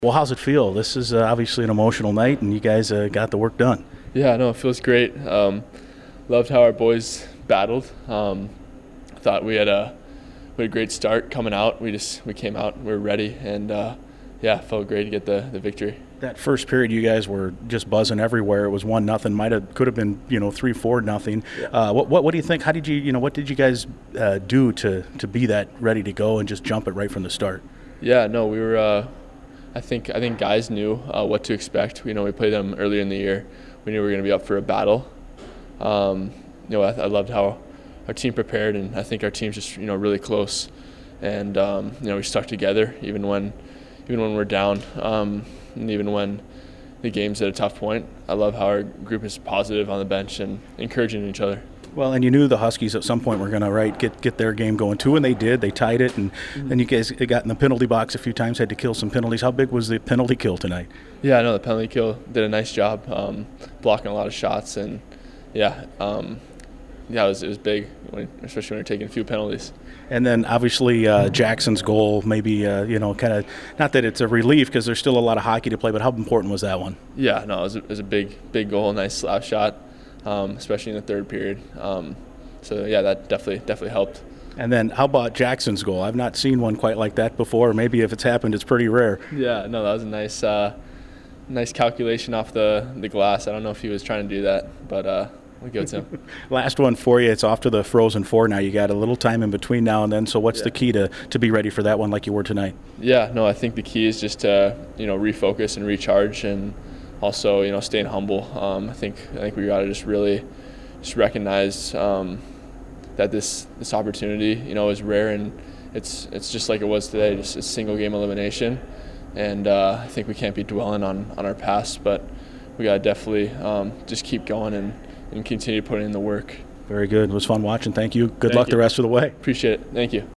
Well, how's it feel? This is obviously an emotional night, and you guys got the work done. Yeah, no, it feels great. Loved how our boys battled. Thought we had a great start coming out. We came out, we were ready, and it felt great to get the victory. That first period, you guys were just buzzing everywhere. It was 1-0. Could have been 3-4-0. Yeah. What do you think? How did you what did you guys do to be that ready to go and just jump it right from the start? Yeah, no, we were. I think guys knew what to expect. We played them earlier in the year. We knew we were going to be up for a battle. I loved how our team prepared, and I think our team's just really close. And we stuck together even when we're down, and even when the game's at a tough point. I love how our group is positive on the bench and encouraging each other. Well, and you knew the Huskies at some point were going to get their game going too, and they did. They tied it, and then you guys got in the penalty box a few times, had to kill some penalties. How big was the penalty kill tonight? Yeah, I know the penalty kill did a nice job blocking a lot of shots, and it was big, especially when you're taking a few penalties. And then obviously Jackson's goal, maybe kind of not that it's a relief because there's still a lot of hockey to play, but how important was that one? Yeah, no, it was a big goal, nice slap shot. Especially in the third period. That definitely helped. And then how about Jackson's goal? I've not seen one quite like that before. Maybe if it's happened, it's pretty rare. Yeah, no, that was a nice calculation off the glass. I don't know if he was trying to do that, but we go to him. Last one for you. It's off to the Frozen Four now. You got a little time in between now and then. So what's the key to be ready for that one like you were tonight? Yeah, no, I think the key is just to refocus and recharge, and also staying humble. I think we got to just really recognize that this opportunity is rare, and it's just like it was today, just a single game elimination. And I think we can't be dwelling on our past, but we got to definitely just keep going and continue putting in the work. Very good. It was fun watching. Thank you. Good luck the rest of the way. Appreciate it. Thank you.